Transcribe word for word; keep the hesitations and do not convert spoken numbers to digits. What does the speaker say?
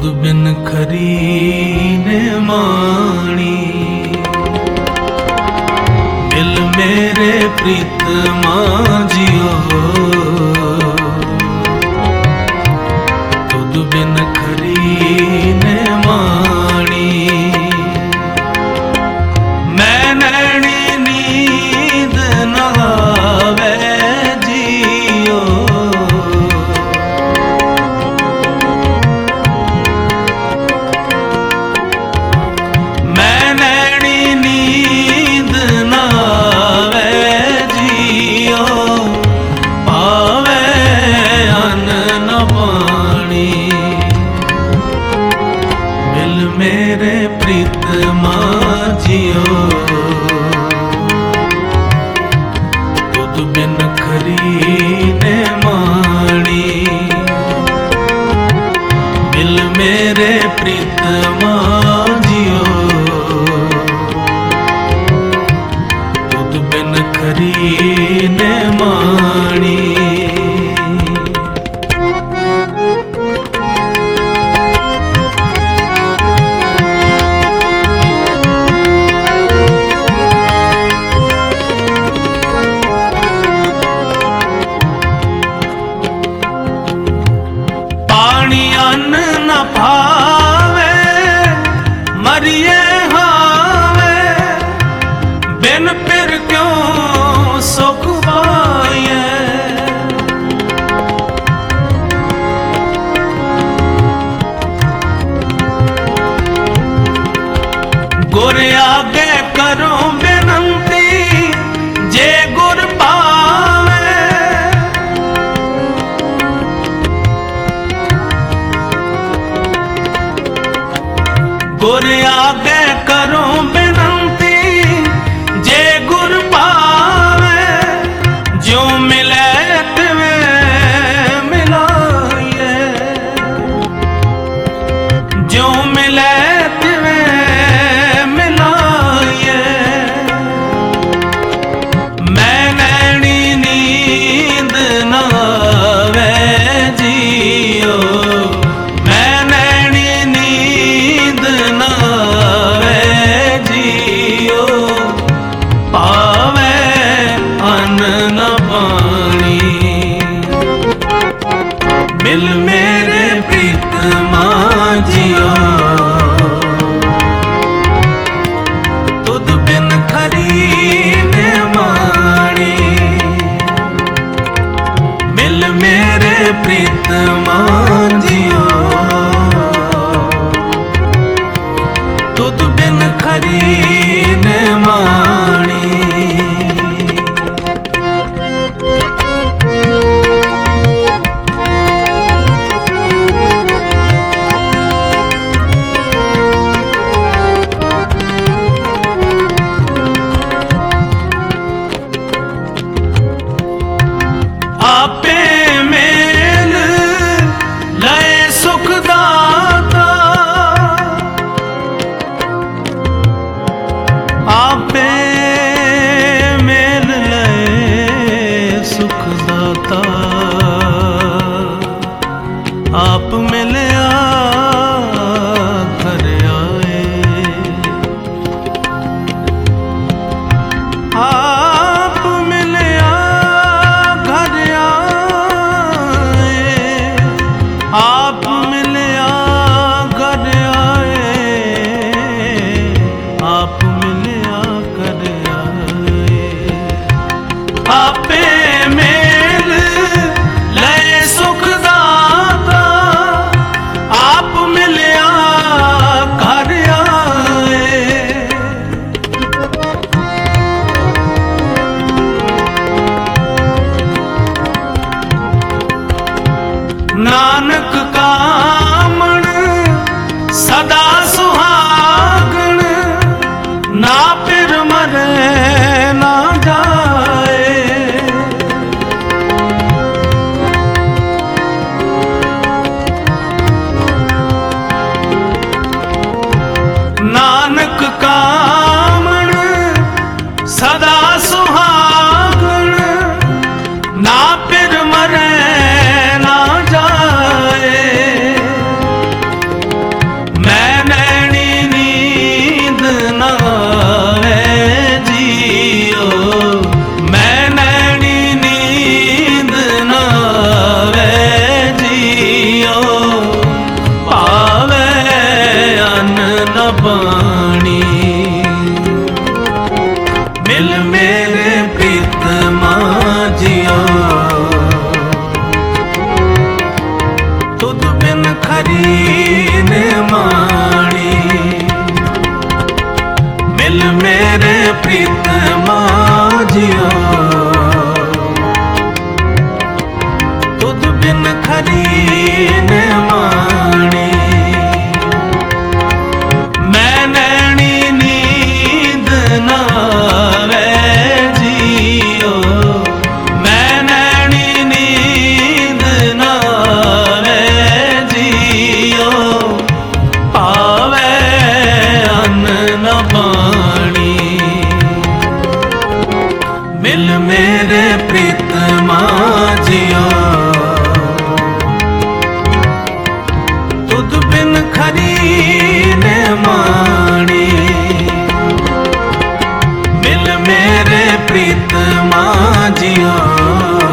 बिन खरी ने माणी, मिल मेरे प्रीतमा जियो। तुद बिन खरी ने माणी, मैं नैनी नींद न आवे जियो। मैं नैनी नींद न आवे जियो, पावे अन्न न पानी, मिल मेरे प्रीतमा जियो। तुद बिन खरी ने माणी, मिल मेरे प्रीतमा जियो। तुद बिन खरी ने माणी। पानी अन्न न भावे, मरिए हावे, बिन फिर क्यों सुख पाए। गुर आगे करो बिनती, जे गुर पावे। गुर आगे करो बिनती, जे गुर पावे। जो मिले तिवें मिलाइए, जो मिले तिवें मिलाइए। मैं नैनी नींद न आवे जियो, मैं नैनी नींद न आवे जियो, पावे अन्न न पानी, मिल मेरे प्रीतमा जियो। तुद बिन खरी ने माणी, मिल मेरे प्रीतमा जियो। तुद बिन खरी ने माणी। आपे मेल लय सुख दाता, आपे मेल लय सुख दाता। आप मिलया घर आए, आप मिलया घर आए। आप मिलया घर आए, आप मिलया घर आए। आपे मेल लय सुख दाता, आप मिलया घर आए। नानक कामण सदा सुहागण, ना फिर मरे ना जाए। नानक कामण सदा सुहागण, ना फिर मरे ना जाए। खरी ने माणी। मिल मेरे प्रीतमा जियो, तुद बिन खरी ने माणी। मैं नैनी नींद ना आवे जियो, मैं नैनी नींद ना आवे जियो। पावे अन्न न पानी, मिल मेरे प्रीतमा जियो, तुद बिन खरी ने माणी। मिल मेरे प्रीतमा जियो।